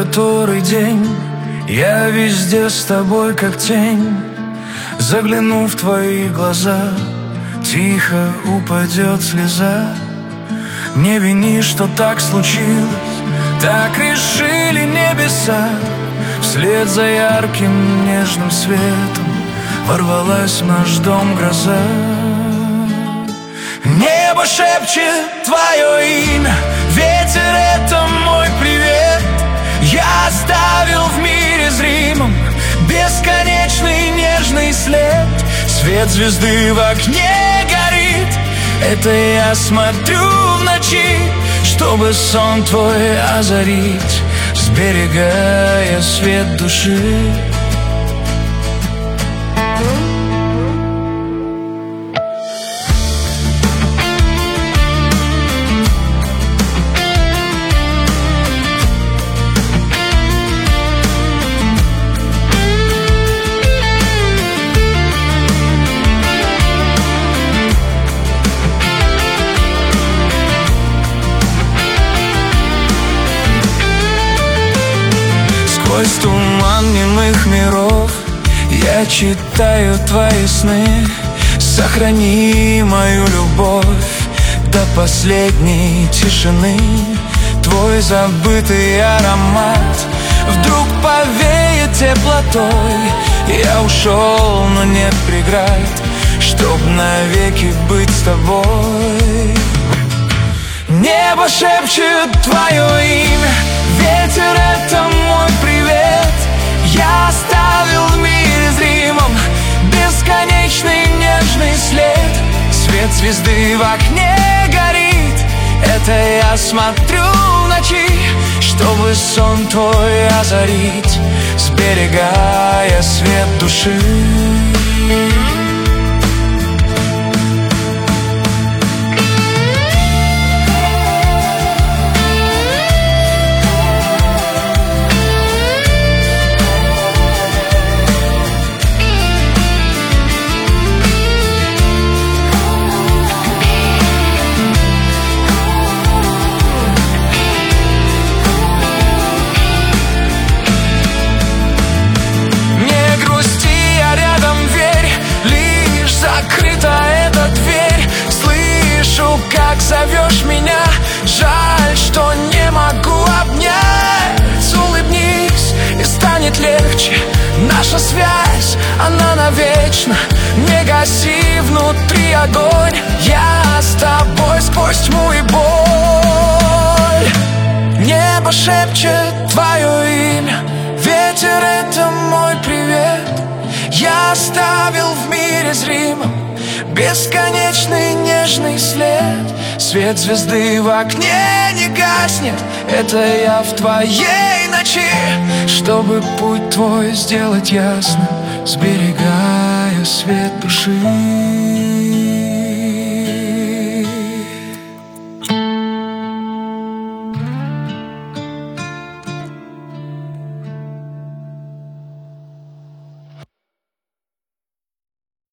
который день я везде с тобой как тень. Загляну в твои глаза, тихо упадет слеза. Не вини, что так случилось, так решили небеса. Вслед за ярким нежным светом ворвалась в наш дом гроза. Небо шепчет твое имя, ветер — это мой привет. Я оставил в мире зримом бесконечный нежный след. Свет звезды в окне горит, это я смотрю в ночи, чтобы сон твой озарить, сберегая свет души. Сквозь туман немых миров я читаю твои сны. Сохрани мою любовь до последней тишины. Твой забытый аромат вдруг повеет теплотой. Я ушел, но нет преград, чтоб навеки быть с тобой. Небо шепчет твое имя, ветер — это мой привет. Я оставил в мире зримом бесконечный нежный след. Свет звезды в окне горит, это я смотрю в ночи, чтобы сон твой озарить, сберегая свет души. Как зовешь меня, жаль, что не могу обнять. Улыбнись, и станет легче. Наша связь, она навечно. Не гаси внутри огонь. Я с тобой сквозь тьму и боль. Небо шепчет твое имя, ветер — это мой привет. Я оставил в мире зримом бесконечный нежный след. Свет звезды в окне не гаснет, это я в твоей ночи, чтобы путь твой сделать ясным, сберегая свет души.